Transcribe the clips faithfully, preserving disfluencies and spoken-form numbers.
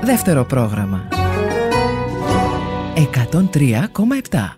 Δεύτερο πρόγραμμα εκατόν τρία κόμμα επτά.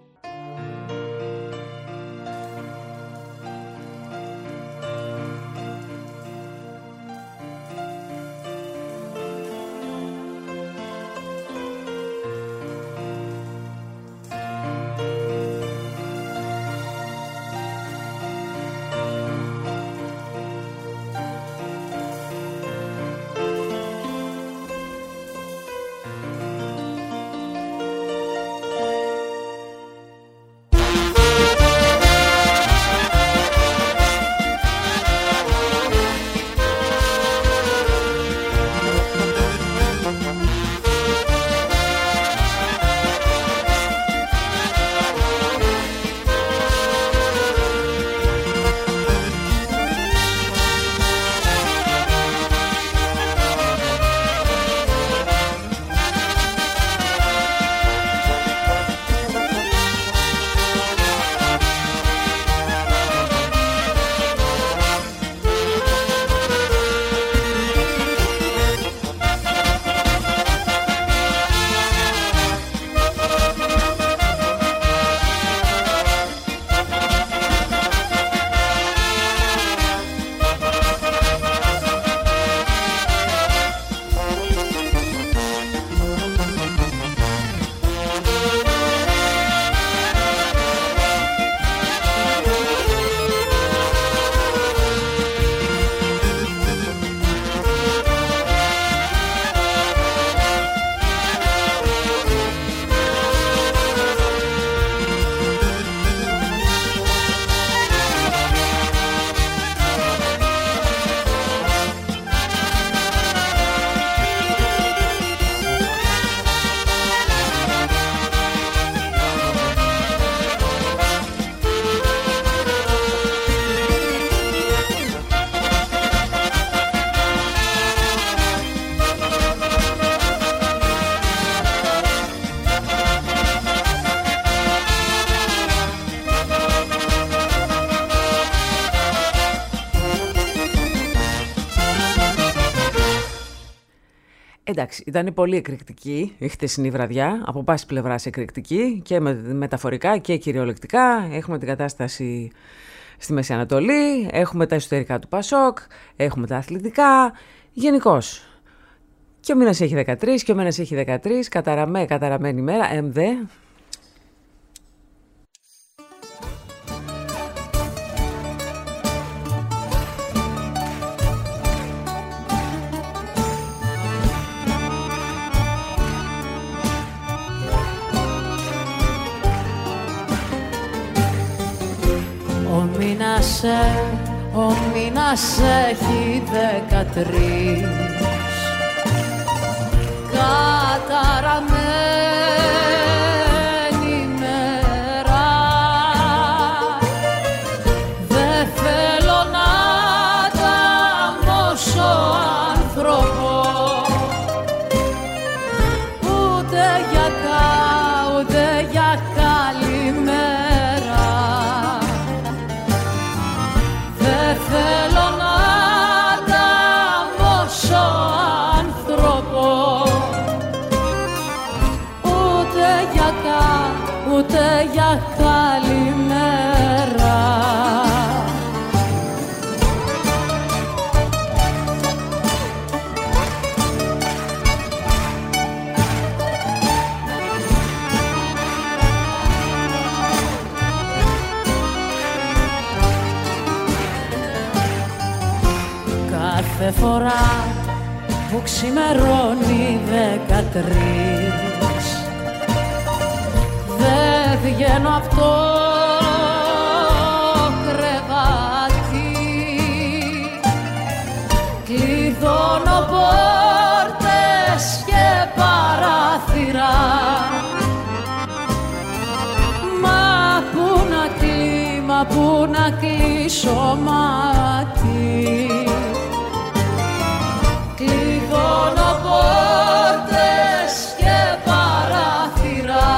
Εντάξει, ήταν πολύ εκρηκτική η χτεσινή βραδιά, από πάση πλευράς εκρηκτική και με, μεταφορικά και κυριολεκτικά. Έχουμε την κατάσταση στη Μέση Ανατολή, έχουμε τα εσωτερικά του Πασόκ, έχουμε τα αθλητικά, γενικώς. Και ο μήνας έχει δεκατρείς και ο μήνας έχει δεκατρείς, καταραμέ, καταραμένη μέρα, εμδε. Ο μήνας, ο μήνας έχει δεκατρείς, καταραμένη μέρα. Δε θέλω να ταμώσω άνθρωπο, ούτε για κα, ούτε για καλημέρα. Θέλω να ταμώσω άνθρωπο, ούτε για κα, ούτε για καλημέρα. Κάθε φορά που ξημερώνει δεκατρείς, δε βγαίνω απ' το κρεβάτι, κλειδώνω πόρτες και παράθυρα. Μα πού να κλεί, μα πού να κλείσω μάτι. Κλειδώνω πόρτες και παράθυρα.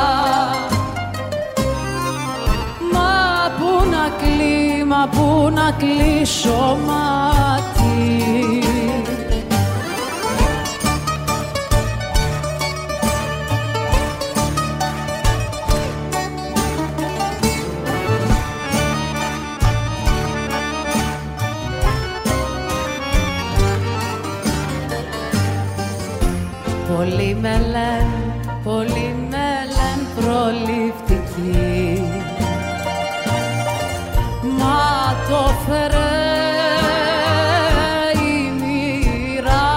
Μα πού να κλεί, μα πού να κλείσω μάτι. Πολύ με λένε, πολύ με λένε προληπτική. Μα το φέρε η μοίρα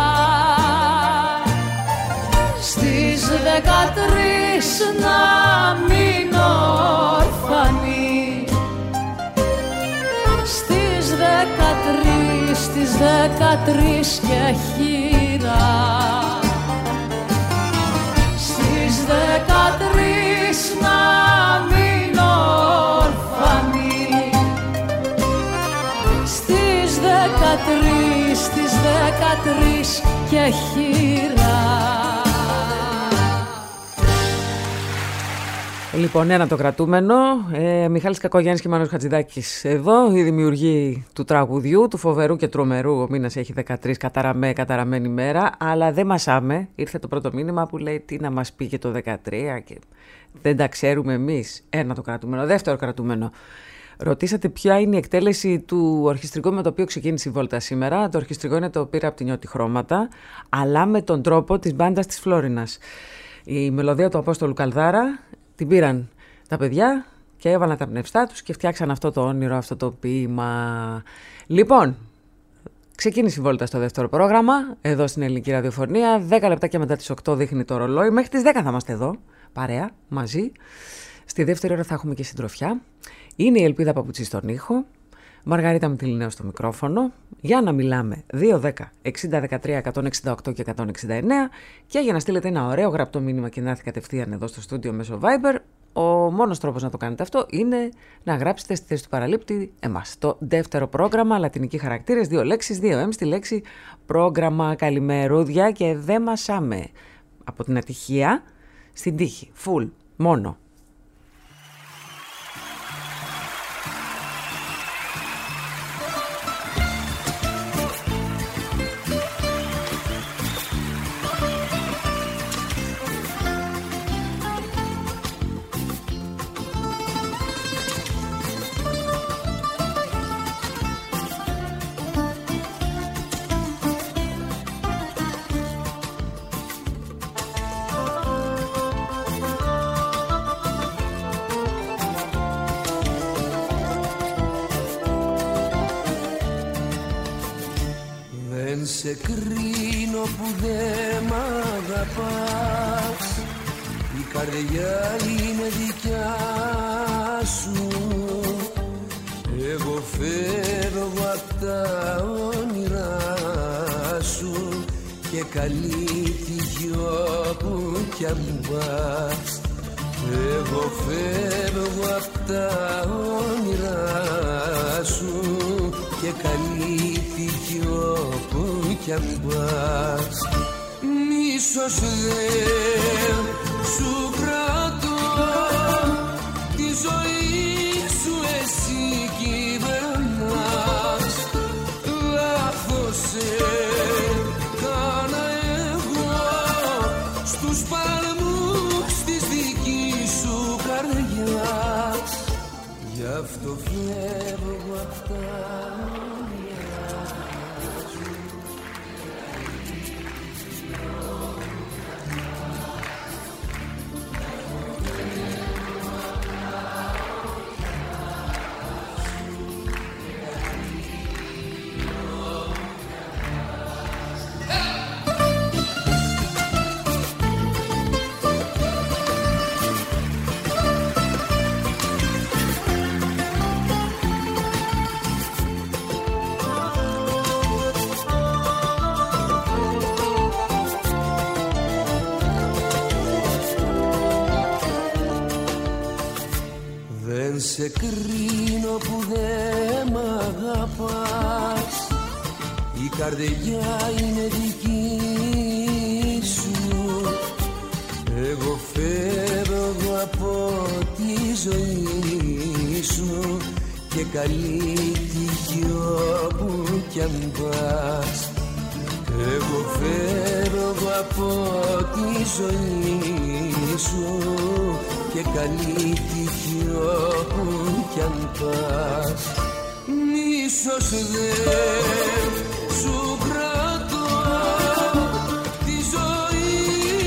στις δεκατρείς να μην ορφανεί. Στις δεκατρείς, στις δεκατρείς και χείρα. Στις δεκατρείς να μην ορφανεί. Στις δεκατρείς, στις δεκατρείς και χείρα. Λοιπόν, ένα το κρατούμενο. Ε, Μιχάλης Κακογιάννης και Μάνος Χατζηδάκης εδώ. Η δημιουργή του τραγουδιού, του φοβερού και τρομερού. Ο μήνας έχει δεκατρείς, καταραμέ, καταραμένη μέρα. Αλλά δεν μασάμε. Ήρθε το πρώτο μήνυμα που λέει τι να μας πει και το δεκατρία και δεν τα ξέρουμε εμείς. Ένα το κρατούμενο. Δεύτερο κρατούμενο. Ρωτήσατε ποια είναι η εκτέλεση του ορχιστρικού με το οποίο ξεκίνησε η βόλτα σήμερα. Το ορχιστρικό είναι το πήρα από την Νιώτη Χρώματα, αλλά με τον τρόπο της μπάντας της Φλόρινας. Η μελωδία του Απόστολου Καλδάρα την πήραν τα παιδιά και έβαλαν τα πνευστά τους και φτιάξαν αυτό το όνειρο, αυτό το ποίημα. Λοιπόν, ξεκίνησε η βόλτα στο δεύτερο πρόγραμμα, εδώ στην Ελληνική Ραδιοφωνία. δέκα λεπτά και μετά τις οκτώ δείχνει το ρολόι. Μέχρι τις δέκα θα είμαστε εδώ, παρέα, μαζί. Στη δεύτερη ώρα θα έχουμε και συντροφιά. Είναι η Ελπίδα Παπουτσή στον ήχο. Μαργαρίτα Μητυλινέου στο μικρόφωνο. Για να μιλάμε δύο δέκα εξήντα δεκατρία εκατόν εξήντα οκτώ και εκατόν εξήντα εννέα. Και για να στείλετε ένα ωραίο γραπτό μήνυμα και να έρθει κατευθείαν εδώ στο στούντιο μέσω Viber, ο μόνος τρόπος να το κάνετε αυτό είναι να γράψετε στη θέση του παραλήπτη εμάς. Το δεύτερο πρόγραμμα, λατινικοί χαρακτήρες, δύο λέξεις, δύο εμ στη λέξη πρόγραμμα. Καλημερούδια και δεν μασάμε. Από την ατυχία στην τύχη. Full. Μόνο. Σε κρίνω που δεν μ' αγαπάς. Η καρδιά είναι δικιά σου. Εγώ φεύγω απ' τα όνειρά σου και καλή τύχη όπου κι αν πας. Εγώ φεύγω απ' τα όνειρά σου και καλή τύχη όπου κι αν πας. Μίσος δεν σου κρατώ, τη ζωή σου εσύ κυβερνάς. Λάθος έκανα εγώ στους παλμούς της δικής σου καρδιάς. Γι' αυτό φεύγω απ' τα σε κρίνω που δεν μ' αγαπάς. Η καρδιά είναι δική σου. Εγώ φεύγω από τη ζωή σου και καλή τύχη όπου κι αν πας. Εγώ φεύγω από τη ζωή σου και καλή τύχη όπου κι αν πας. Μίσος δεν σου κρατώ, τη ζωή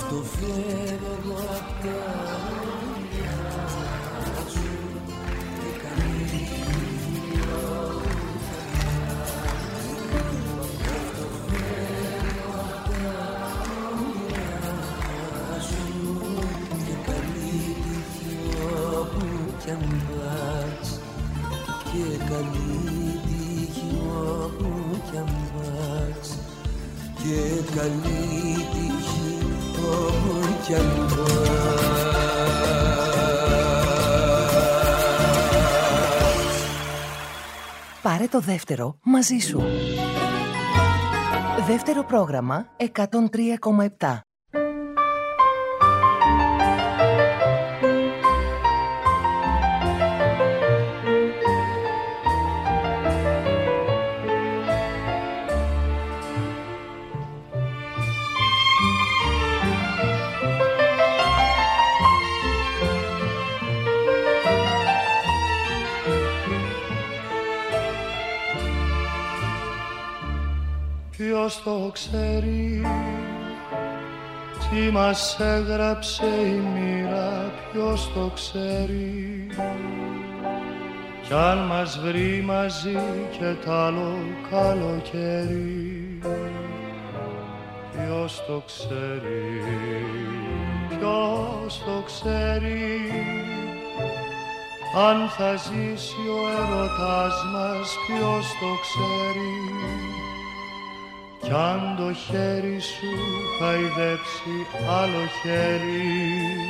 αυτό φεύγω απ' τα όνειρά σου και καλή κι αν πας και καλή τύχη όπου κι αν πας και καλή τύχη όπου κι αν πας. Πάρε το δεύτερο μαζί σου. Δεύτερο πρόγραμμα εκατόν τρία κόμμα επτά. Ποιος το ξέρει, τι μας έγραψε η μοίρα, ποιος το ξέρει. Κι αν μας βρει μαζί και τ' άλλο καλοκαίρι, ποιος το ξέρει, ποιος το ξέρει. Αν θα ζήσει ο έρωτας μας, ποιος το ξέρει. Κι αν το χέρι σου χαϊδέψει άλλο χέρι,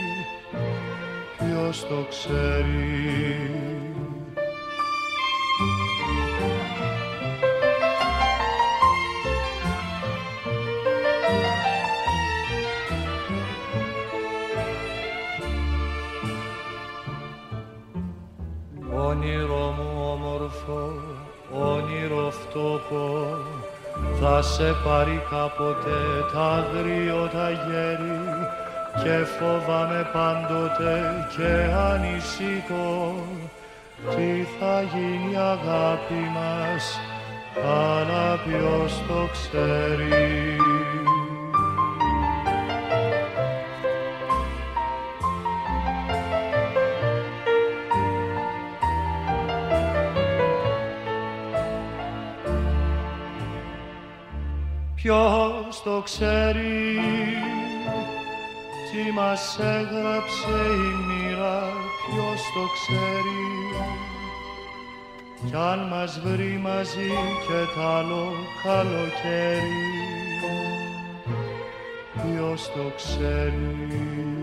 ποιος το ξέρει. Όνειρο μου όμορφο, όνειρο φτώχο, θα σε πάρει κάποτε τ' αγριότα γέρι και φοβάμαι πάντοτε και ανησυχώ τι θα γίνει η αγάπη μας, αλλά ποιος το ξέρει. Ποιος το ξέρει, τι μας έγραψε η μοίρα, ποιος το ξέρει. Κι αν μας βρει μαζί και τ' άλλο καλοκαίρι, ποιος το ξέρει.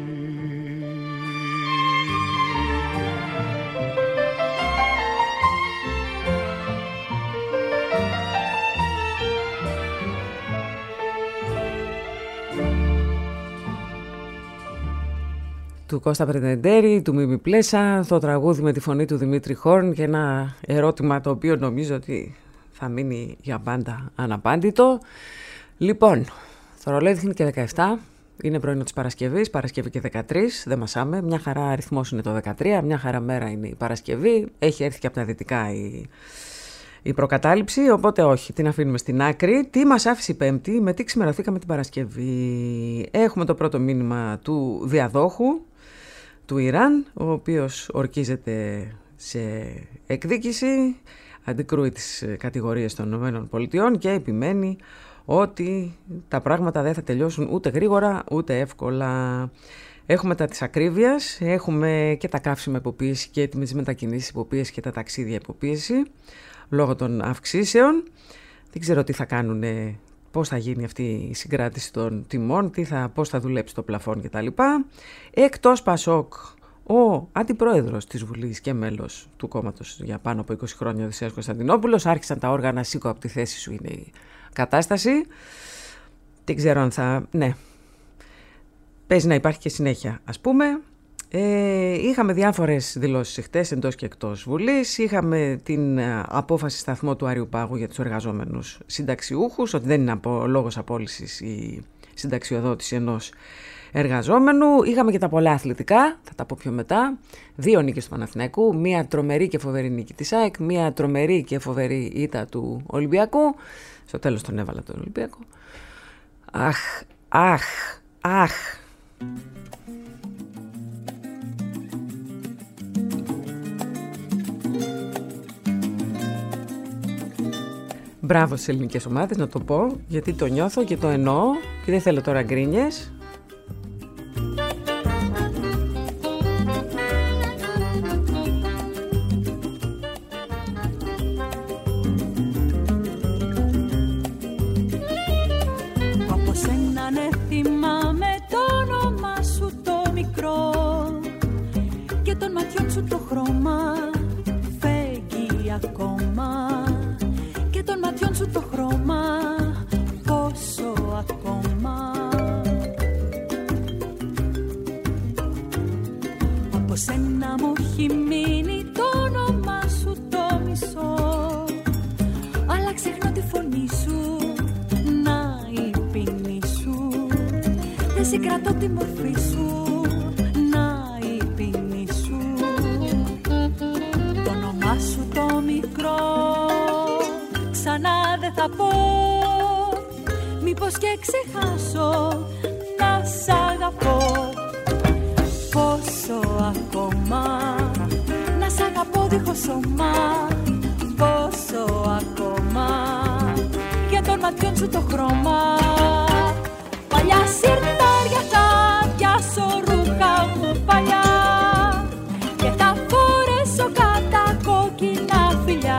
Του Κώστα Πρετεντέρη, του Μίμη Πλέσα, το τραγούδι με τη φωνή του Δημήτρη Χόρν και ένα ερώτημα το οποίο νομίζω ότι θα μείνει για πάντα αναπάντητο. Λοιπόν, το ρολόι δείχνει και δεκαεπτά, είναι πρωινό της Παρασκευής, Παρασκευή και δεκατρείς, δεν μασάμε, μια χαρά αριθμός είναι το δεκατρία, μια χαρά μέρα είναι η Παρασκευή, έχει έρθει και από τα δυτικά η, η προκατάληψη, οπότε όχι, την αφήνουμε στην άκρη. Τι μας άφησε η Πέμπτη, με τι ξημερωθήκαμε την Παρασκευή. Έχουμε το πρώτο μήνυμα του διαδόχου του Ιράν, ο οποίος ορκίζεται σε εκδίκηση, αντικρούει τις κατηγορίες των ΗΠΑ και επιμένει ότι τα πράγματα δεν θα τελειώσουν ούτε γρήγορα ούτε εύκολα. Έχουμε τα της ακρίβειας, έχουμε και τα καύσιμα υποποίηση και τις μετακινήσεις υποποίηση και τα ταξίδια υποποίηση λόγω των αυξήσεων. Δεν ξέρω τι θα κάνουν, πώς θα γίνει αυτή η συγκράτηση των τιμών, τι θα, πώς θα δουλέψει το πλαφόν κτλ. Εκτός Πασόκ, ο αντιπρόεδρος της Βουλής και μέλος του κόμματος για πάνω από είκοσι χρόνια, ο Οδυσσέας Κωνσταντινόπουλος, άρχισαν τα όργανα «Σήκω από τη θέση σου» είναι η κατάσταση. Δεν ξέρω αν θα... Ναι, παίζει να υπάρχει και συνέχεια, ας πούμε. Ε, είχαμε διάφορες δηλώσεις εχθές εντός και εκτός Βουλής. Είχαμε την απόφαση σταθμό του Άριου Πάγου για τους εργαζόμενους συνταξιούχους, ότι δεν είναι από, λόγος απόλυσης η συνταξιοδότηση ενός εργαζόμενου. Είχαμε και τα πολλά αθλητικά, θα τα πω πιο μετά. Δύο νίκες του Παναθηναϊκού, μία τρομερή και φοβερή νίκη της ΑΕΚ, μία τρομερή και φοβερή ήττα του Ολυμπιακού. Στο τέλος τον έβαλα τον Ολυμπιακό. Αχ, αχ, αχ. Μπράβο στις ελληνικές ομάδες, να το πω, γιατί το νιώθω και το εννοώ και δεν θέλω τώρα γκρίνιες. Όπως έναν θυμάμαι το όνομά σου το μικρό και των ματιών σου το χρώμα φέγγει ακόμα. Των ματιών σου το χρώμα, πόσο ακόμα. Όπως ένα μου έχει μείνει το όνομά σου το μισό, αλλά ξεχνώ τη φωνή σου, να η ποινή σου. Δεν συγκρατώ τη μορφή σου, να η ποινή σου. Το όνομά σου το μικρό ξανά δεν θα πω, μήπως και ξεχάσω να σ' αγαπώ. Πόσο ακόμα να σ' αγαπώ δίχως σώμα, πόσο ακόμα για των ματιών σου το χρώμα. Παλιά σιρτάρια θα πιάσω ρούχα μου παλιά και θα φορέσω κατά κόκκινα φιλιά.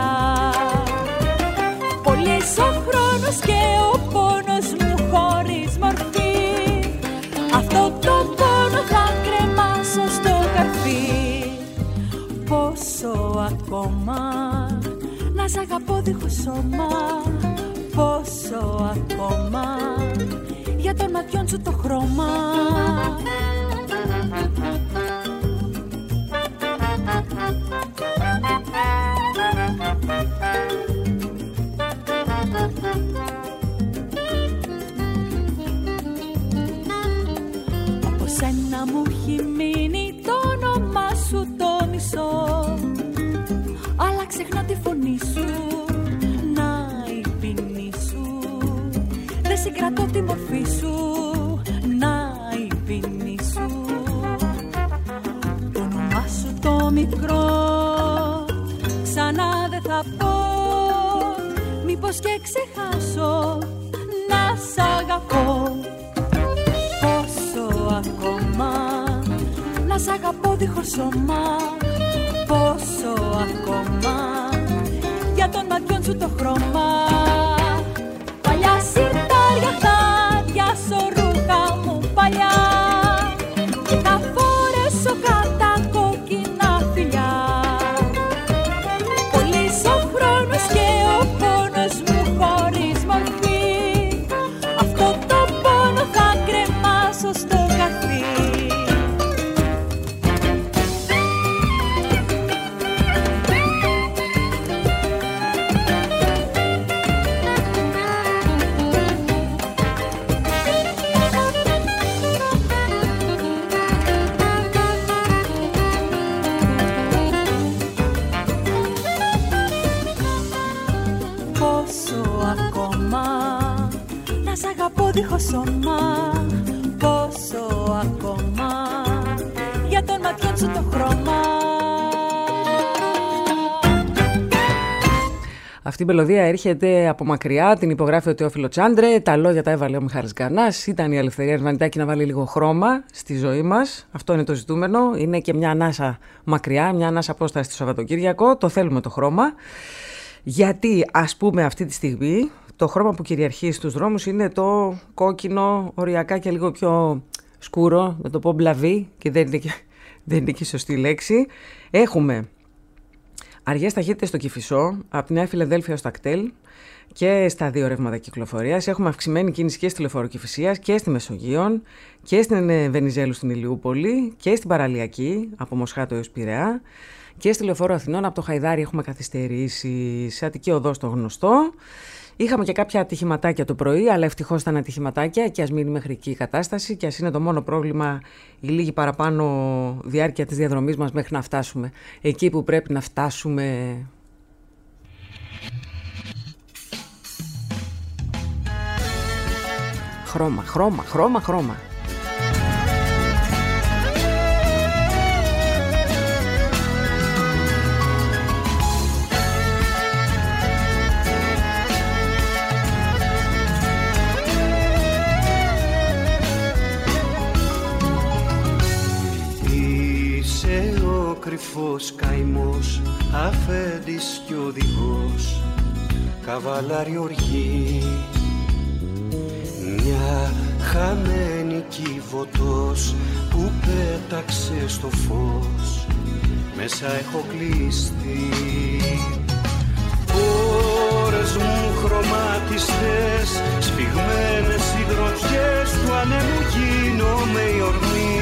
Πολύς ο χρόνος και ο πόνος μου χωρίς μορφή, αυτό το πόνο θα κρεμάσω στο καρφί. Πόσο ακόμα να σ' αγαπώ δίχως σώμα, πόσο ακόμα για των ματιών σου το χρώμα. Όπως ένα μου έχει μείνει το όνομά σου το μισό, αλλά ξεχνά τη φωνή σου, να η ποινή σου. Δεν συγκρατώ τη μορφή σου, να η ποινή σου. Το όνομά σου το μικρό ξανά δεν θα πω, μήπως και ξεχάσω να σ' αγαπώ. Πόσο ακόμα να σ' αγαπώ δίχως σώμα, πόσο ακόμα για των ματιών σου το χρώμα. Παλιά σιρτάρια θα πιάσω ρούχα μου παλιά και θα φορέσω κατά κόκκινα φιλιά. Πολύς ο χρόνος και ο πόνος μου χωρίς μορφή, αυτό το πόνο θα κρεμάσω στο καρφί. Σ' αγαπώ δίχως σώμα, πόσο ακόμα για των ματιών σου το χρώμα. Αυτή η μελωδία έρχεται από μακριά, την υπογράφει ο Τεόφιλο Τσάντρε, τα λόγια τα έβαλε ο Μιχάλης Γκανάς, ήταν η Ελευθερία Ερβανιτάκη να βάλει λίγο χρώμα στη ζωή μας. Αυτό είναι το ζητούμενο, είναι και μια ανάσα μακριά, μια ανάσα απόσταση στο Σαββατοκύριακο, το θέλουμε το χρώμα. Γιατί ας πούμε αυτή τη στιγμή το χρώμα που κυριαρχεί στους δρόμους είναι το κόκκινο, οριακά και λίγο πιο σκούρο, να το πω μπλαβί και δεν είναι και, δεν είναι και η σωστή λέξη. Έχουμε αργές ταχύτητες στο Κηφισό, από τη Νέα Φιλαδέλφια ως τα κτέλ και στα δύο ρεύματα κυκλοφορίας. Έχουμε αυξημένη κίνηση και στη λεωφόρο Κηφισίας και στη Μεσογείον και στην Βενιζέλου στην Ηλιούπολη και στην Παραλιακή από Μοσχάτο έως Πειραιά και στη λεωφόρο Αθηνών από το Χαϊδάρι έχουμε καθυστερήσει, σε Αττική Οδό στο γνωστό. Είχαμε και κάποια ατυχηματάκια το πρωί, αλλά ευτυχώς ήταν ατυχηματάκια και ας μείνει μέχρι εκεί η κατάσταση και ας είναι το μόνο πρόβλημα η λίγη παραπάνω διάρκεια της διαδρομής μας μέχρι να φτάσουμε εκεί που πρέπει να φτάσουμε. Χρώμα, χρώμα, χρώμα, χρώμα. κρυφός καημός, αφέντης κι οδηγός, καβαλάρι οργή. Μια χαμένη κύβωτος που πέταξε στο φως, μέσα έχω κλειστεί. Ώρες μου χρωμάτιστες, σφιγμένες οι γροθιές του ανέμου γίνομαι η ορμή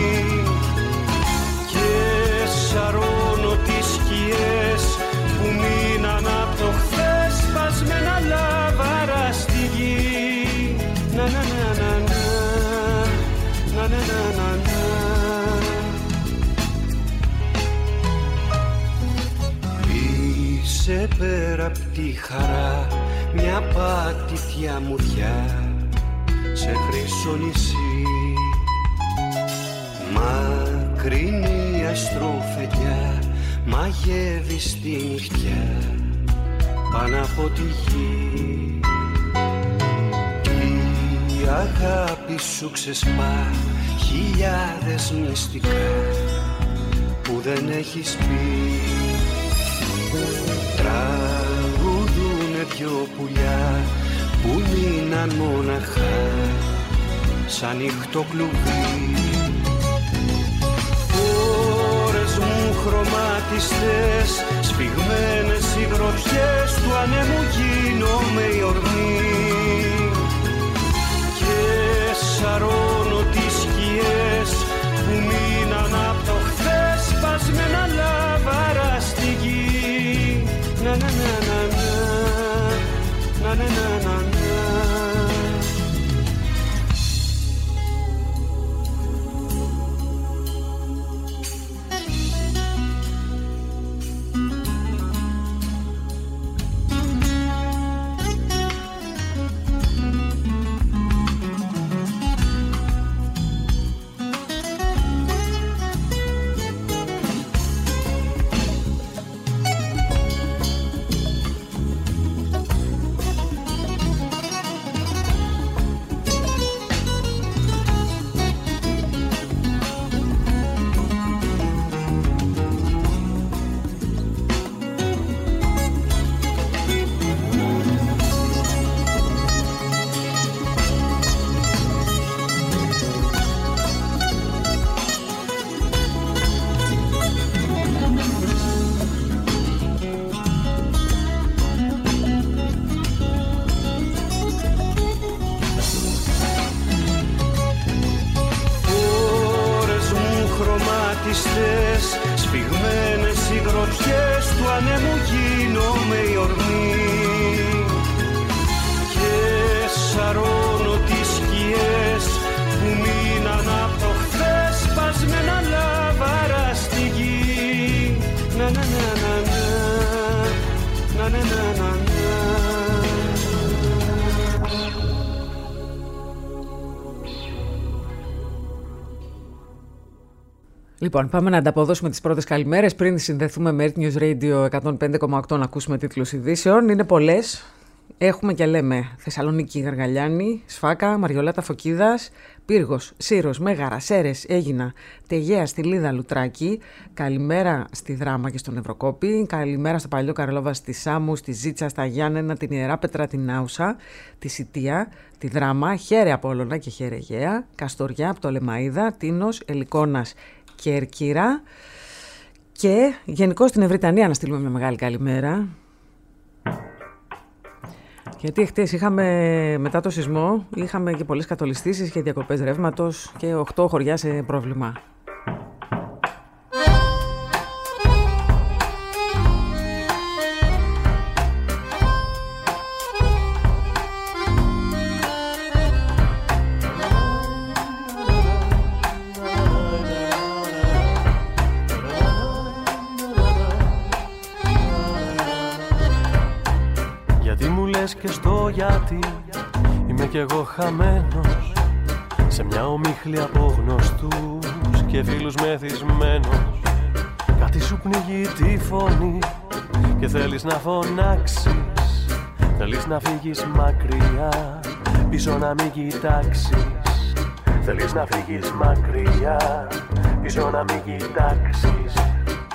και σαρώνω τις σκιές που μείναν απ' το χθες, σπασμένα λάβαρα στη γη. Να να να να να, να να να να. Είσαι πέρα απ' τη χαρά, μια πάτητια μουδιά σε χρυσό νησί. Μακρινή αστροφαιδιά μαγεύει στη νυχτιά πάνω από τη γη. Η αγάπη σου ξεσπά χιλιάδες μυστικά που δεν έχεις πει. Τραγουδούνε δυο πουλιά που μείναν μοναχά σαν νύχτο κλουβί. Ώρες μου χρωμάτιστες, σφιγμένες οι γροθιές του ανέμου γίνομαι η ορμή και σαρώνω τις σκιές που μείναν απ' το χθες, σπασμένα λάβαρα στη γη. Να να να να να, να να να να. Σφιγμένες οι γροθιές του ανέμου γίνομαι η ορμή και σαρώνω τις σκιές που μείναν απ' το χθες, σπασμένα λάβαρα στη γη. Να να να να να, να να να να. Λοιπόν, πάμε να ανταποδώσουμε τις πρώτες καλημέρες πριν συνδεθούμε με Earth News Radio εκατόν πέντε κόμμα οκτώ να ακούσουμε τίτλους ειδήσεων. Είναι πολλές. Έχουμε και λέμε Θεσσαλονίκη, Γαργαλιάνη, Σφάκα, Μαριολάτα, Φωκίδας, Πύργος, Σύρος, Μέγαρα, Σέρες, Έγινα, Τεγέα, Στυλίδα, Λουτράκη. Καλημέρα στη Δράμα και στον Ευρωκόπη. Καλημέρα στο Παλιό Καρλόβα, στη Σάμου, στη Ζήτσα, στα Γιάννενα, την Ιεράπετρα, την Άουσα, τη Σιτία, τη Δράμα, Χέρε Απόλλωνα και Χέρε Αιγαία, Καστοριά, Πτολεμαΐδα, Τίνος, Ελικόνας και Ερκύρα. Και γενικώς στην Ευρυτανία να στείλουμε μια μεγάλη καλημέρα. Γιατί χτες είχαμε, μετά το σεισμό, είχαμε και πολλές κατολιστήσεις και διακοπές ρεύματος και οκτώ χωριά σε πρόβλημα. Και στο γιατί είμαι κι εγώ χαμένος σε μια ομίχλη από γνωστούς και φίλους μεθυσμένος. Κάτι σου πνίγει τη φωνή και θέλεις να φωνάξεις, θέλεις να φύγεις μακριά, πίσω να μην κοιτάξεις. Θέλεις να φύγεις μακριά, πίσω να μην κοιτάξεις.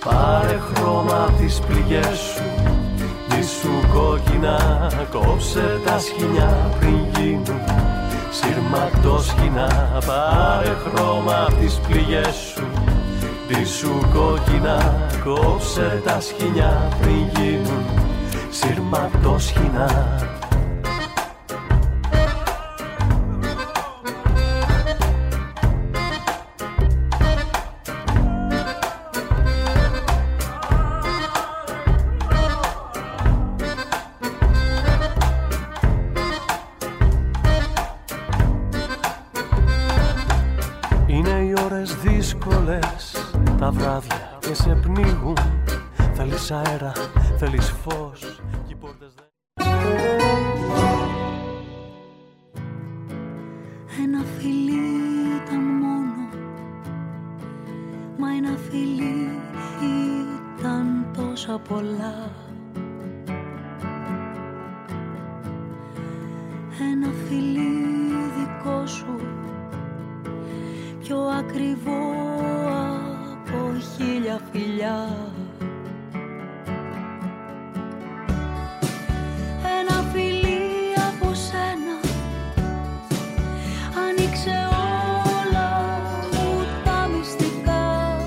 Πάρε χρώμα απ' τις πληγές σου, ντύσου κόκκινα, κόψε τα σκοινιά πριν γίνουν σειρματόσχηνα. Πάρε χρώμα απ' τις πληγές σου, ντύσου κόκκινα, κόψε τα σκοινιά πριν γίνουν σειρματόσχηνα. Τα βράδια και σε πνίγουν. Θέλεις αέρα, θέλεις φως και οι πόρτες δεν... Ένα φιλί ήταν μόνο, μα ένα φιλί ήταν τόσα πολλά. Ένα φιλί δικό σου, πιο ακριβό από χίλια φιλιά. Ένα φιλί από σένα άνοιξε όλα μου τα μυστικά.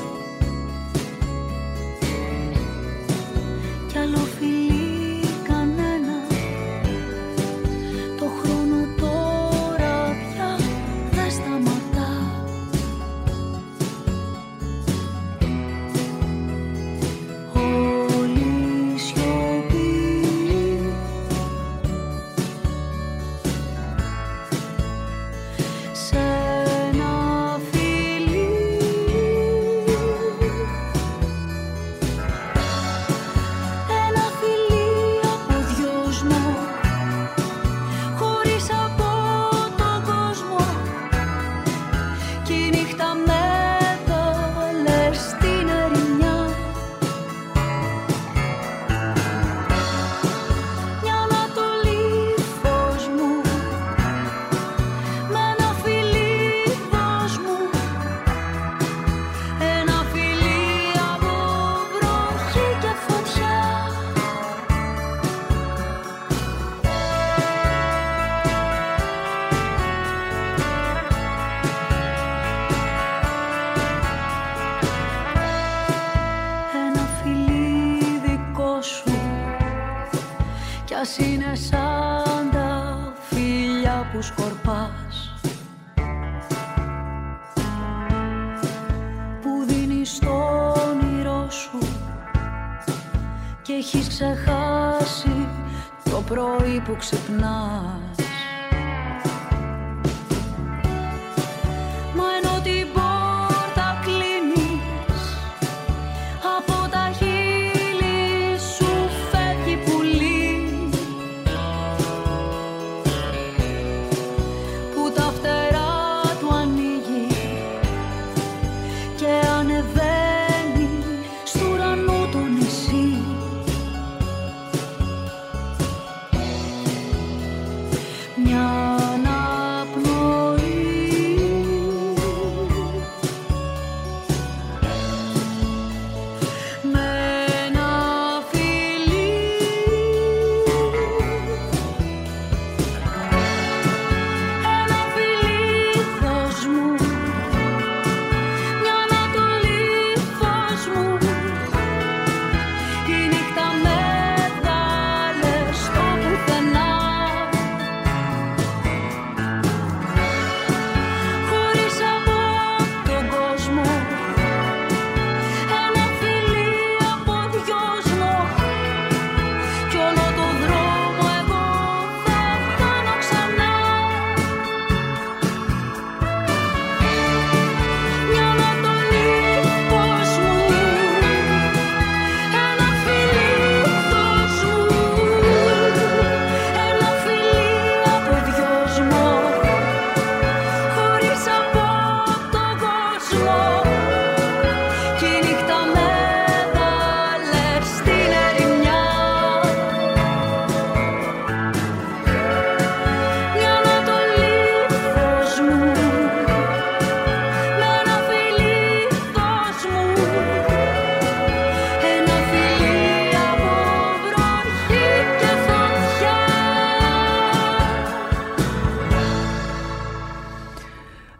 Κι άλλο φιλί κανένα, το χρόνο τώρα πια δεν σταματά. Ας είναι σαν τα φιλιά που σκορπάς, που δίνεις το όνειρό σου και έχεις ξεχάσει το πρωί που ξυπνάς. Μα ενώ την πόρτα κλείνεις, από τα χείλη σου φεύγει πουλί, που τα φτερά του ανοίγει και ανεβαίνει στου ουρανού το νησί.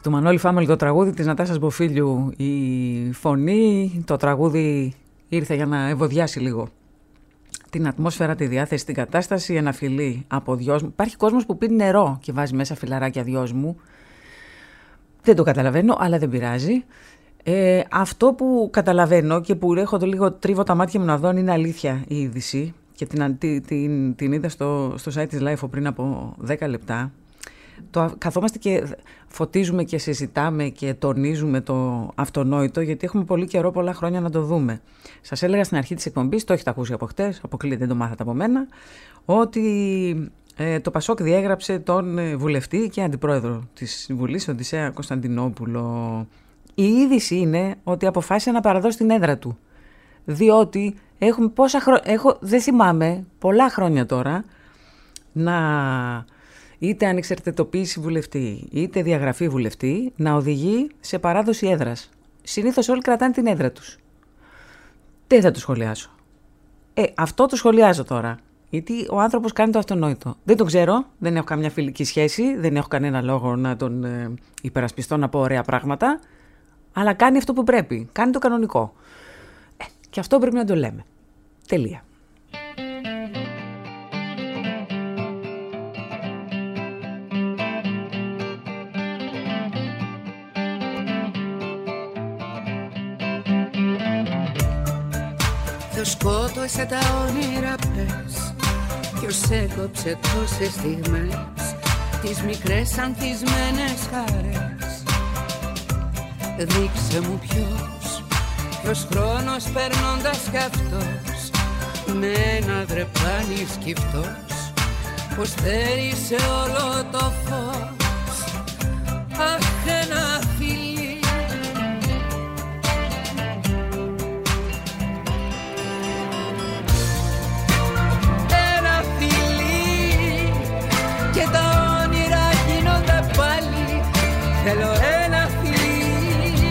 Του Μανώλη Φάμελ το τραγούδι, της Νατάσας Μποφίλιου η φωνή. Το τραγούδι ήρθε για να ευωδιάσει λίγο την ατμόσφαιρα, τη διάθεση, την κατάσταση. Ένα φιλί από δυόσμου. Υπάρχει κόσμος που πίνει νερό και βάζει μέσα φιλαράκια δυόσμου. Δεν το καταλαβαίνω, αλλά δεν πειράζει. Ε, αυτό που καταλαβαίνω και που έχω το λίγο τρίβω τα μάτια μου να δω, είναι αλήθεια η είδηση και την, την, την, την είδα στο, στο site της Λάιφο πριν από δέκα λεπτά. Το, καθόμαστε και φωτίζουμε και συζητάμε και τονίζουμε το αυτονόητο, γιατί έχουμε πολύ καιρό, πολλά χρόνια να το δούμε. Σας έλεγα στην αρχή της εκπομπής, το έχετε ακούσει από χτες, αποκλείται, δεν το μάθατε από μένα, ότι ε, το Πασόκ διέγραψε τον ε, βουλευτή και αντιπρόεδρο της Βουλής, Οδυσσέα Κωνσταντινόπουλο. Η είδηση είναι ότι αποφάσισε να παραδώσει την έδρα του, διότι έχουμε πόσα χρόνια, έχω, δεν θυμάμαι, πολλά χρόνια τώρα, να... είτε ανεξαρτητοποίηση βουλευτή, είτε διαγραφή βουλευτή, να οδηγεί σε παράδοση έδρας. Συνήθως όλοι κρατάνε την έδρα τους. Δεν θα το σχολιάσω. Ε, αυτό το σχολιάζω τώρα. Γιατί ο άνθρωπος κάνει το αυτονόητο. Δεν τον ξέρω, δεν έχω καμιά φιλική σχέση, δεν έχω κανένα λόγο να τον ε, υπερασπιστώ, να πω ωραία πράγματα, αλλά κάνει αυτό που πρέπει. Κάνει το κανονικό. Ε, και αυτό πρέπει να το λέμε. Τελεία. Σκότωσε τα όνειρα πες, ποιος έκοψε τόσες στιγμές, τις μικρές ανθισμένες χαρές. Δείξε μου ποιος, ποιος χρόνος περνώντας κι αυτός, με ένα δρεπάνι σκυφτός, πως θέρισε όλο το φως. Αχ, ένα φιλί, θέλω ένα φιλί,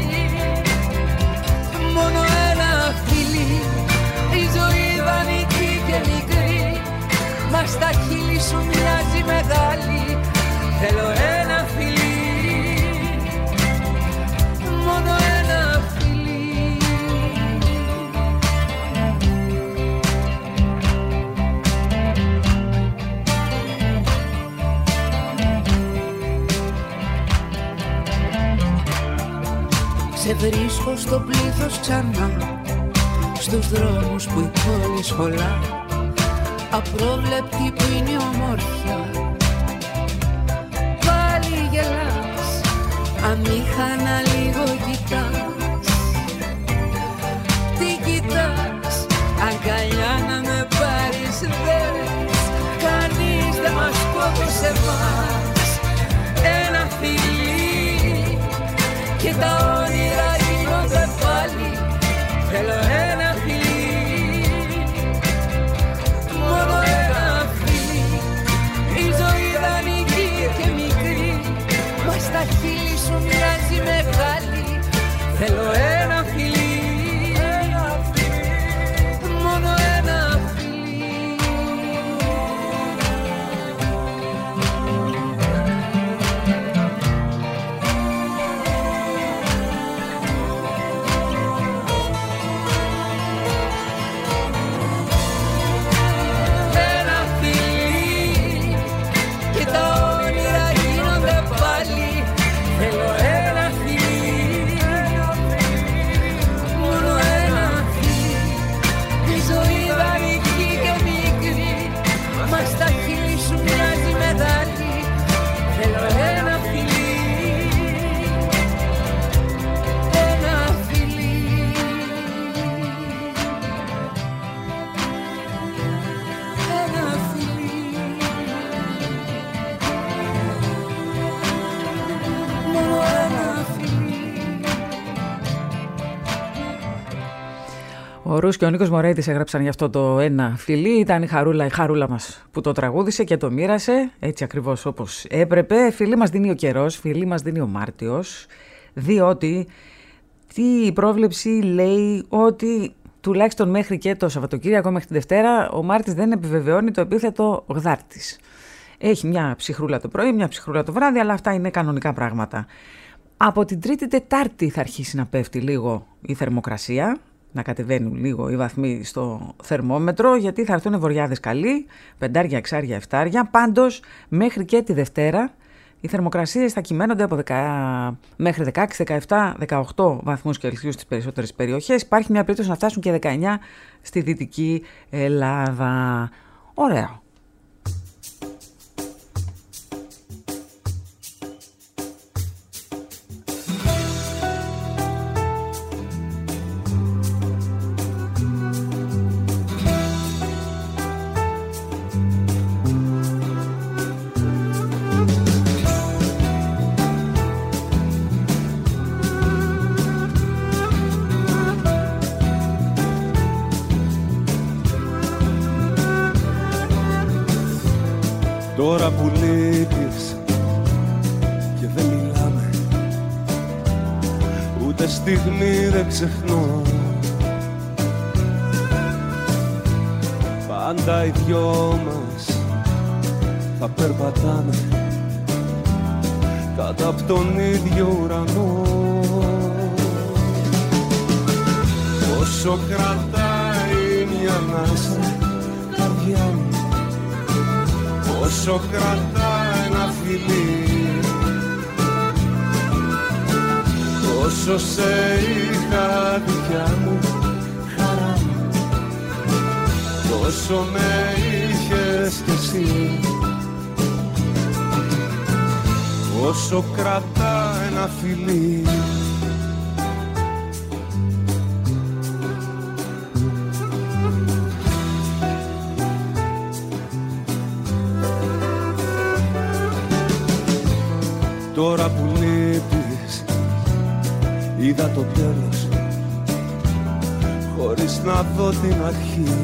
μόνο ένα φιλί. Η ζωή δανεική και μικρή, μα στα χείλη σου μοιάζει μεγάλη. Θέλω ένα φιλί, μόνο ένα φιλί. Σε βρίσκω στο πλήθος ξανά, στους δρόμους που η πόλη σχολά, απρόβλεπτη που είναι η ομορφιά. Πάλι γελάς, αμήχανα λίγο κοιτάς. Τι κοιτάς, αγκαλιά να με πάρεις δες, κανείς δεν μας κόβει εμάς. Ένα φιλί και τα όνειρα γίνονται πάλι. Θέλω ένα φιλί, μόνο ένα φιλί. Η ζωή δανεική και μικρή, μα στα χείλη σου μοιάζει μεγάλη. Θέλω ένα φιλί, μόνο ένα φιλί. Ο Ρούς και ο Νίκος Μωρέιτης έγραψαν γι' αυτό το ένα φιλί. Ήταν η χαρούλα, η χαρούλα μας που το τραγούδισε και το μοίρασε έτσι ακριβώς όπως έπρεπε. Φιλί μας δίνει ο καιρός, φιλί μας δίνει ο Μάρτιος, διότι τι η πρόβλεψη λέει ότι τουλάχιστον μέχρι και το Σαββατοκύριακο, μέχρι τη Δευτέρα, ο Μάρτης δεν επιβεβαιώνει το επίθετο Γδάρτης. Έχει μια ψυχρούλα το πρωί, μια ψυχρούλα το βράδυ, αλλά αυτά είναι κανονικά πράγματα. Από την Τρίτη Τετάρτη θα αρχίσει να πέφτει λίγο η θερμοκρασία, να κατεβαίνουν λίγο οι βαθμοί στο θερμόμετρο, γιατί θα έρθουν βοριάδες καλοί, πεντάρια, εξάρια, εφτάρια. Πάντως, μέχρι και τη Δευτέρα, οι θερμοκρασίες θα κυμαίνονται από δέκα, μέχρι δεκαέξι, δεκαεπτά, δεκαοκτώ βαθμούς Κελσίου στις περισσότερες περιοχές. Υπάρχει μια περίπτωση να φτάσουν και δεκαεννιά στη Δυτική Ελλάδα. Ωραίο. Τώρα που λείπεις και δεν μιλάμε, ούτε στιγμή δεν ξεχνώ, πάντα οι δυο μας θα περπατάμε κάτω απ' τον ίδιο ουρανό. Όσο κρατάει μια ανάσα καρδιά μου, όσο κρατά ένα φιλί, όσο σε είχα δικιά μου χαρά μου, τόσο με είχες κι εσύ. Όσο κρατά ένα φιλί, τώρα που λείπεις είδα το τέλος χωρίς να δω την αρχή.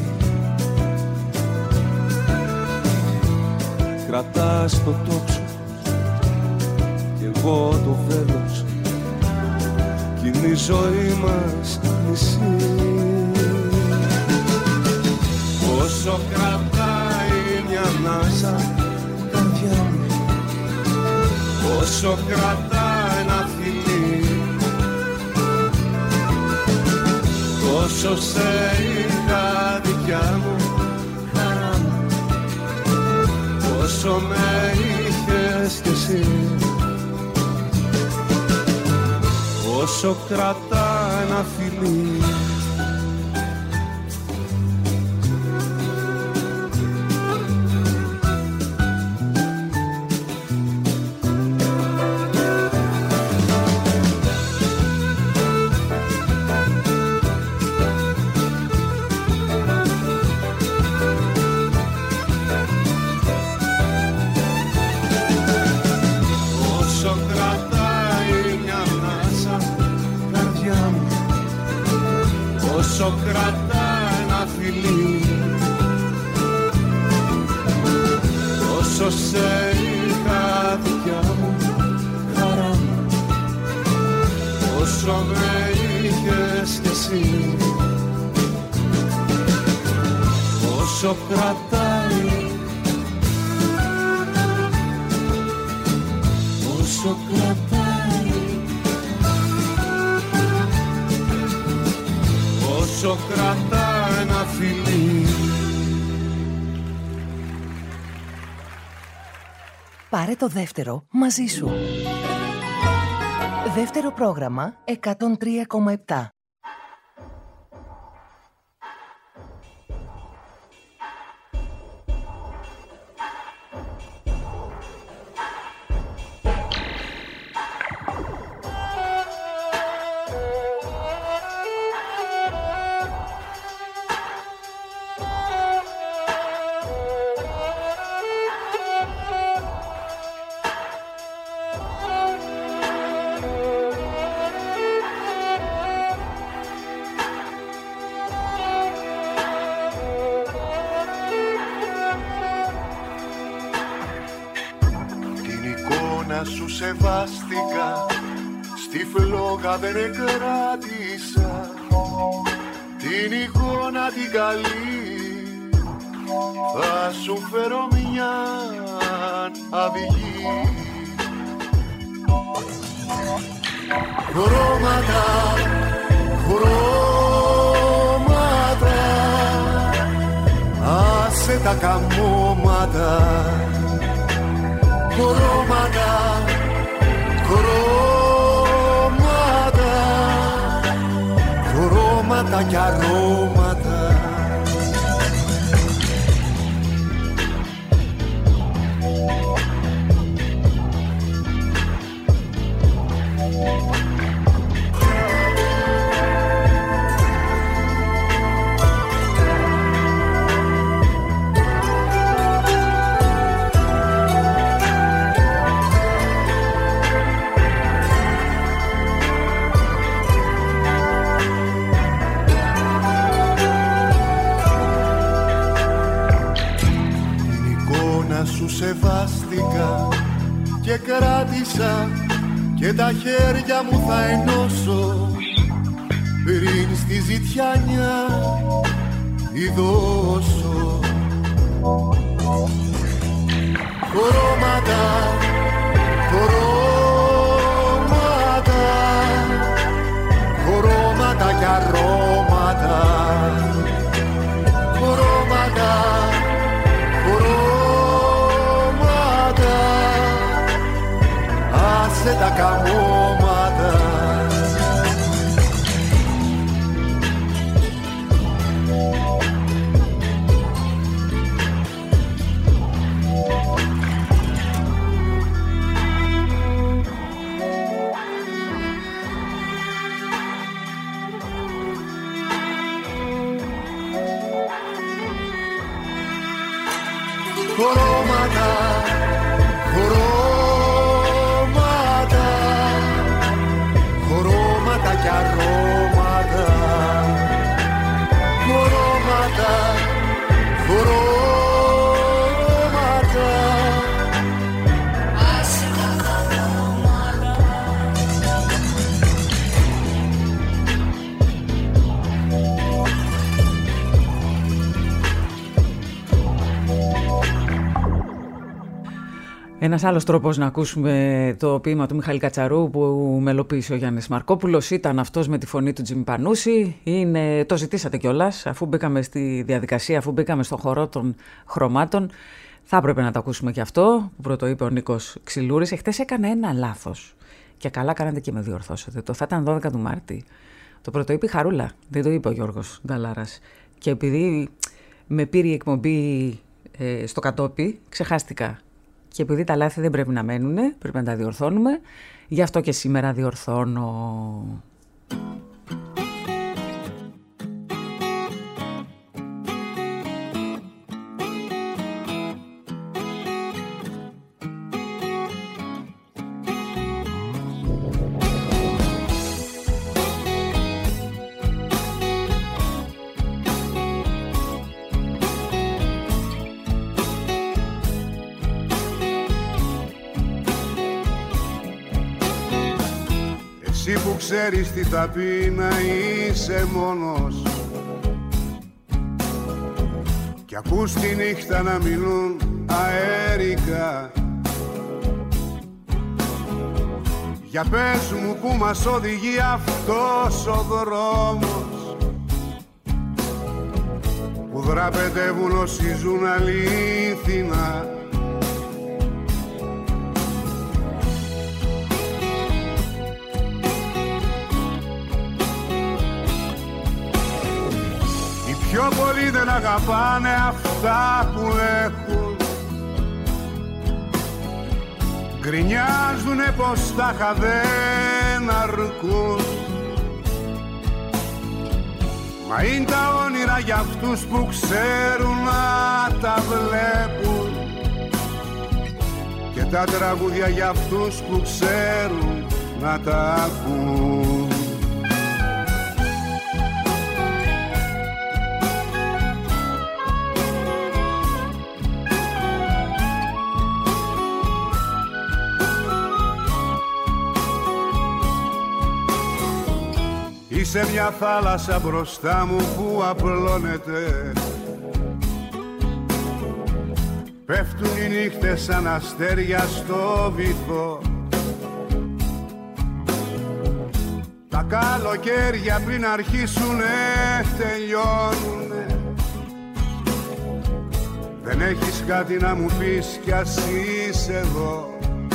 Κρατάς το τόξο κι εγώ το βέλος κι είναι η ζωή μας μισή. Όσο κρατάει μια ανάσα καρδιά μου, όσο κρατά ένα φιλί, τόσο σε είχα δικιά μου χαρά μου, τόσο με είχες κι εσύ. Όσο κρατά ένα φιλί, όσο κρατά ένα φιλί, όσο σε είχα δικιά μου χαρά μου, όσο με είχες κι εσύ. Όσο κρατάει, όσο κρατάει, όσο κρατά ένα φιλί. Πάρε το δεύτερο μαζί σου. Δεύτερο πρόγραμμα εκατόν τρία κόμμα επτά. Σου σεβάστηκα, στη φλόγα δεν κράτησα την εικόνα την καλή. Θα σου φέρω μια αυγή. χρώματα, χρώματα, άσε τα καμώματα, χρώματα, χρώματα, χρώματα κι αρώματα. Σεβάστηκα και κράτησα και τα χέρια μου θα ενώσω πριν στη ζητιάνια ειδώσω. Χρώματα, χρώματα, χρώματα κι αρώματα, χρώματα, άσε τα καμώματα. Χρώματα, χρώματα, χρώματα κι αρώματα, χρώματα, χρώματα, άσε τα καμώματα. Ένας άλλος τρόπος να ακούσουμε το ποίημα του Μιχάλη Κατσαρού που μελοποίησε ο Γιάννης Μαρκόπουλος ήταν αυτός με τη φωνή του Τζιμι Πανούση. Είναι, το ζητήσατε κιόλας, αφού μπήκαμε στη διαδικασία, αφού μπήκαμε στο χορό των χρωμάτων. Θα έπρεπε να το ακούσουμε κι αυτό που πρωτοείπε ο Νίκος Ξυλούρης. Εχθές έκανα ένα λάθος και καλά κάνατε και με διορθώσατε. Το θα ήταν δώδεκα του Μάρτη. Το πρωτοείπε η Χαρούλα, δεν το είπε ο Γιώργος Νταλάρας. Και επειδή με πήρε η εκπομπή ε, στο κατόπι, ξεχάστηκα. Και επειδή τα λάθη δεν πρέπει να μένουν, πρέπει να τα διορθώνουμε. Γι' αυτό και σήμερα διορθώνω. Εσύ που ξέρεις τι θα πει να είσαι μόνος κι ακούς τη νύχτα να μιλούν αέρικα. Για πες μου που μας οδηγεί αυτός ο δρόμος που δραπετεύουν όσοι ζουν αλήθινα. Πιο πολλοί δεν αγαπάνε αυτά που έχουν, γκρινιάζουνε πως τάχα δεν αρκούν. Μα είναι τα όνειρα για αυτούς που ξέρουν να τα βλέπουν και τα τραγούδια για αυτούς που ξέρουν να τα ακούν. Είσαι μια θάλασσα μπροστά μου που απλώνεται, πέφτουν οι νύχτες σαν αστέρια στο βυθό. τα καλοκαίρια πριν αρχίσουνε τελειώνουνε. Δεν έχεις κάτι να μου πεις κι ας είσαι εδώ.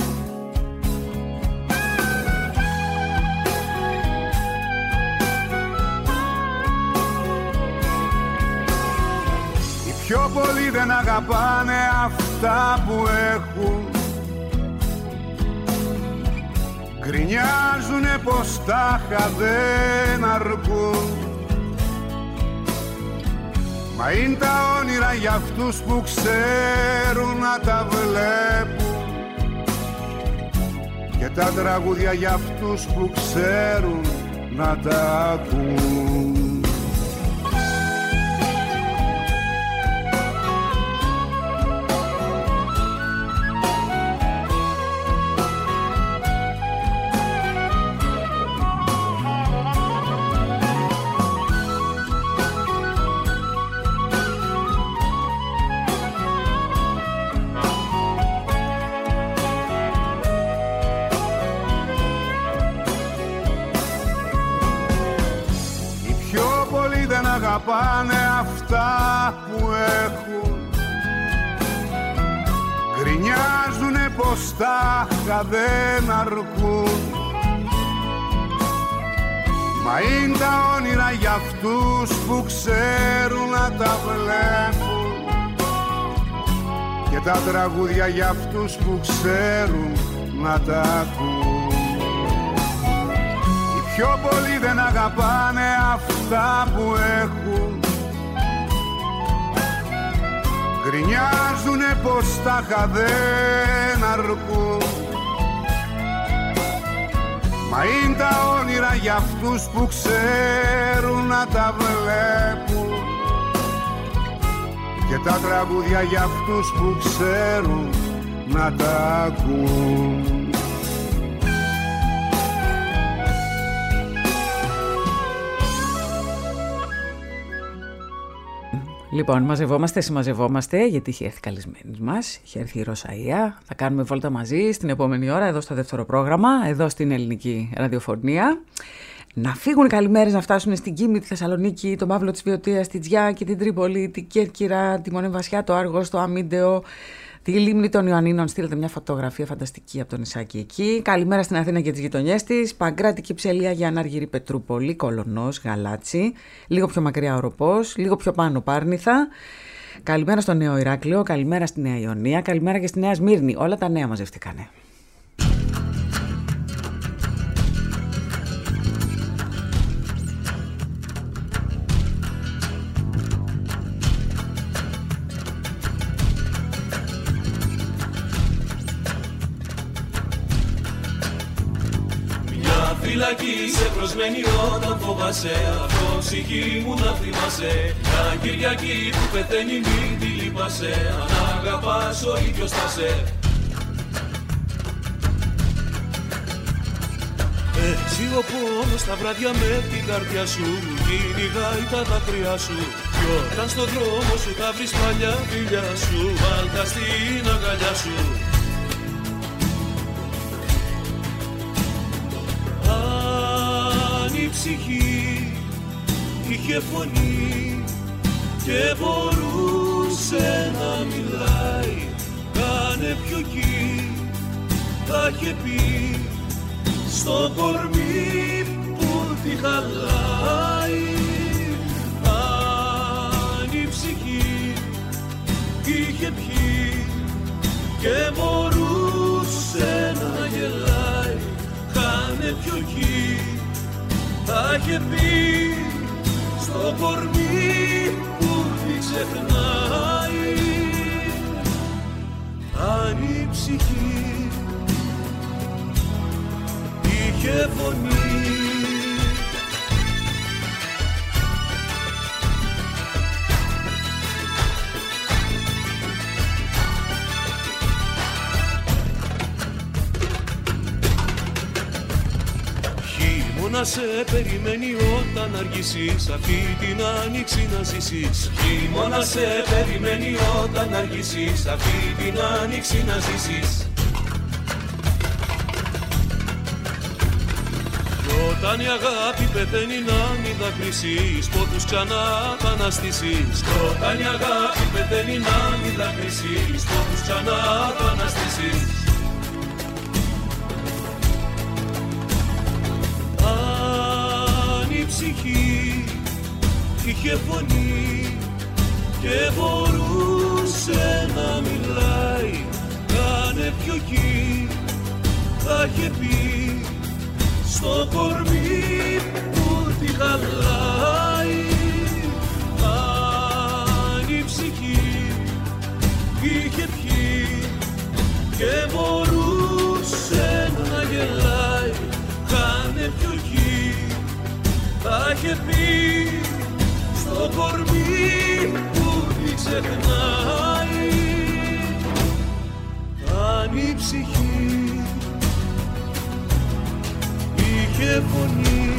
Οι πιο πολλοί δεν αγαπάνε αυτά που έχουν. Γκρινιάζουνε πως τάχα δεν αρκούν. Μα είναι τα όνειρα για αυτούς που ξέρουν να τα βλέπουν και τα τραγούδια για αυτούς που ξέρουν να τα ακούν. Αγαπάνε αυτά που έχουν. Γκρινιάζουνε πως τάχα δεν αρκούν. Μα είναι τα όνειρα για αυτούς που ξέρουν να τα βλέπουν και τα τραγούδια για αυτούς που ξέρουν να τα ακούν. Πιο πολλοί δεν αγαπάνε αυτά που έχουν. Γκρινιάζουνε πως τάχα δεν αρκούν. Μα είναι τα όνειρα για αυτούς που ξέρουν να τα βλέπουν και τα τραγούδια για αυτούς που ξέρουν να τα ακούν. Λοιπόν, μαζευόμαστε, συμμαζευόμαστε, γιατί είχε έρθει καλεσμένη μας, είχε έρθει η Ρωσαΐα. Θα κάνουμε βόλτα μαζί στην επόμενη ώρα, εδώ στο δεύτερο πρόγραμμα, εδώ στην ελληνική ραδιοφωνία. Να φύγουν οι καλημέρες, να φτάσουν στην Κίμη, τη Θεσσαλονίκη, το Μαύλο της Βιωτίας, τη Τζιάκη, την Τρίπολη, την Κέρκυρα, τη Μονεβασιά, το Άργος, το Αμίντεο, τη Λίμνη των Ιωαννίνων. Στείλτε μια φωτογραφία φανταστική από το νησάκι εκεί. Καλημέρα στην Αθήνα και τις γειτονιές της. Παγκράτη, Κυψελία, Γιάννα, Αργυρή, Πετρούπολη, Κολωνός, Γαλάτσι. Λίγο πιο μακριά Οροπός, λίγο πιο πάνω Πάρνηθα. Καλημέρα στο Νέο Ηράκλειο, καλημέρα στη Νέα Ιωνία, καλημέρα και στη Νέα Σμύρνη. Όλα τα νέα μαζευτήκανε. Φυλακή σε προσμένη όταν φοβάσαι, αυτό ψυχή μου να θυμάσαι. Τα Κυριακή που πεθαίνει μην τη λυπάσαι, αν αγαπάς ο ίδιος θα σε. Έτσι ο πόνος τα βράδια με την καρδιά σου κυνηγάει τα δάκρυά σου. Κι όταν στον δρόμο σου θα βρεις παλιά φιλιά σου, βάλτα στην αγκαλιά σου. Η ψυχή είχε φωνή και μπορούσε να μιλάει. Κάνε πιο εκεί, θα είχε πει στο κορμί που τη χαλάει. Αν η ψυχή είχε πιει και μπορούσε να γελάει, κάνε πιο εκεί, θα είχε πει στο κορμί που τη ξεχνάει. Αν η ψυχή είχε φωνή. Να σε περιμένει όταν αργήσεις, αυτή την άνοιξη να ζήσεις. Χειμώνα σε περιμένει όταν αργήσεις, αυτή την άνοιξη να ζήσεις. Κι Όταν η αγάπη πεθαίνει να μην δακρύσεις, πόθους ξανά θα αναστήσεις. Όταν η αγάπη πεθαίνει να μην δακρύσεις, πόθους ξανά θα αναστήσεις. Αν η ψυχή είχε φωνή και μπορούσε να μιλάει, κάνε πιο εκεί, θα είχε πει στο κορμί που τη χαλάει. Αν η ψυχή είχε πιει και μπορούσε να γελάει, κάνε πιο εκεί, θα είχε πει στο κορμί που τη ξεχνάει. Αν η ψυχή είχε φωνή.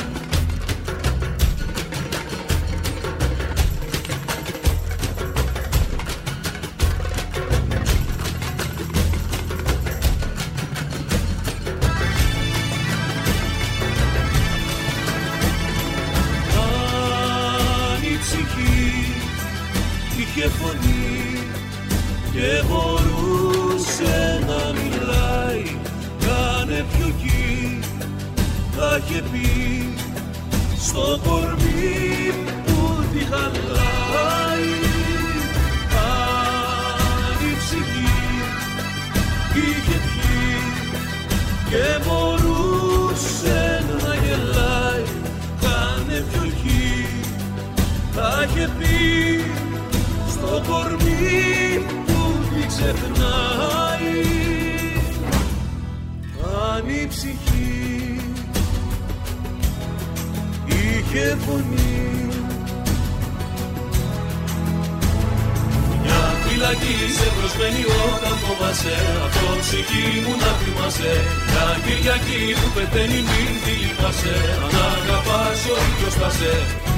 Αν η ψυχή είχε φωνή και μπορούσε να μιλάει, κάνε πιο εκεί, θα είχε πει στο κορμί που τη χαλάει. Αν η ψυχή είχε πιει και μπορούσε να γελάει, κάνε πιο εκεί, θα είχε πει στο κορμί που τη ξεχνάει. Αν η ψυχή είχε φωνή. Μια φυλακή σε προσμένει όταν φοβάσαι, αυτό ψυχή μου να θυμάσαι. Μια Κυριακή που πεθαίνει μην τη λυπάσαι, αν αγαπάς ο ήλιος θα σε.